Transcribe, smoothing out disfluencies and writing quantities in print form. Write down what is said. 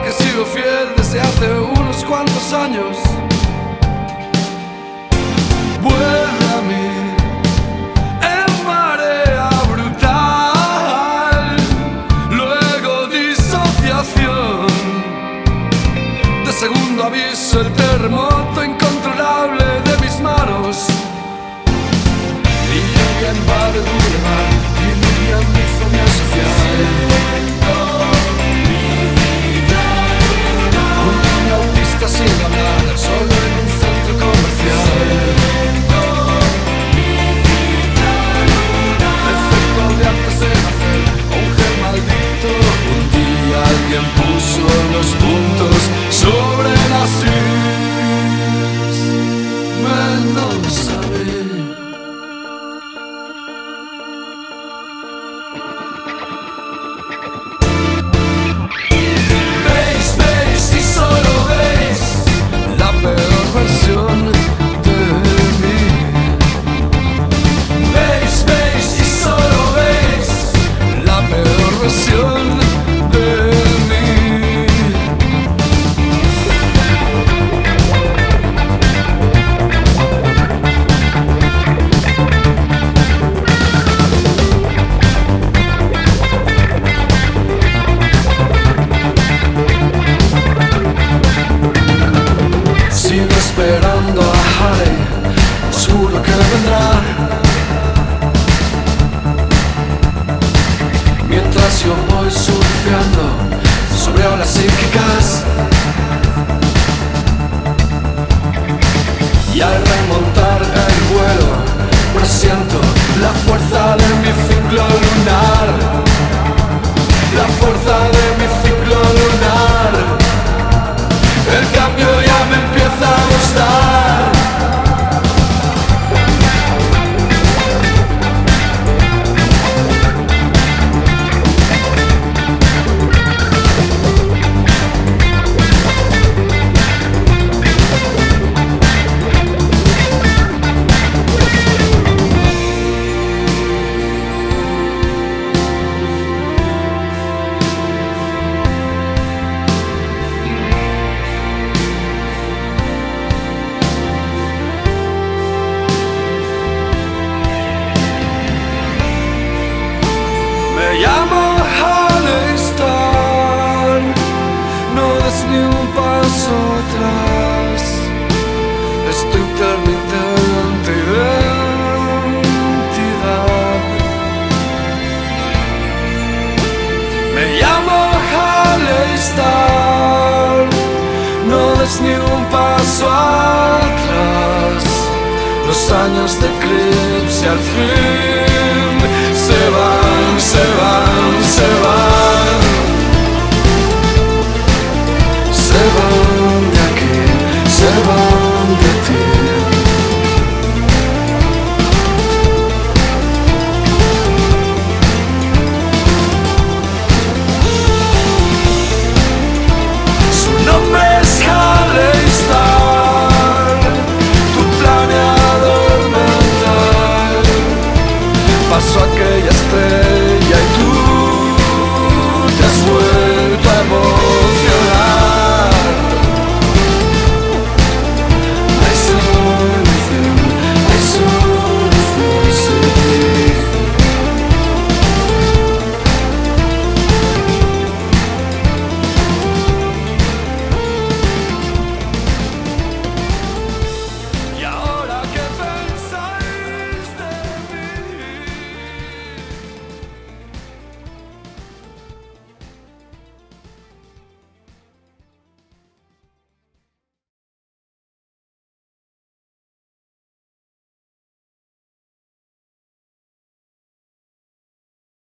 que he sido fiel desde hace unos cuantos años. Vuelve a mí en marea brutal, luego disociación, de segundo aviso el terremoto incontrolable de mis manos. Y lluvia invade el boulevard y mi día mi familia social. Un niño autista sin hablar, solo en un centro comercial. Efecto de antes de nacer, un gen maldito. Un día alguien puso los puntos sobre las is. Menos saber. Veis y solo veis la peor versión de mí. Veis y solo veis la peor versión de mí. Sigo esperando a Harry, seguro que vendrá. Mientras yo voy surfeando sobre olas psíquicas, y al remontar el vuelo presiento la fuerza de mi ciclo lunar. La fuerza de mi ciclo lunar. El cambio ya me empieza a gustar. Me llamo Halestar, no des ni un paso atrás. Es tu intermitente identidad. Me llamo Halestar, no des ni un paso atrás. Los años de eclipse al fin se van, se van, se van.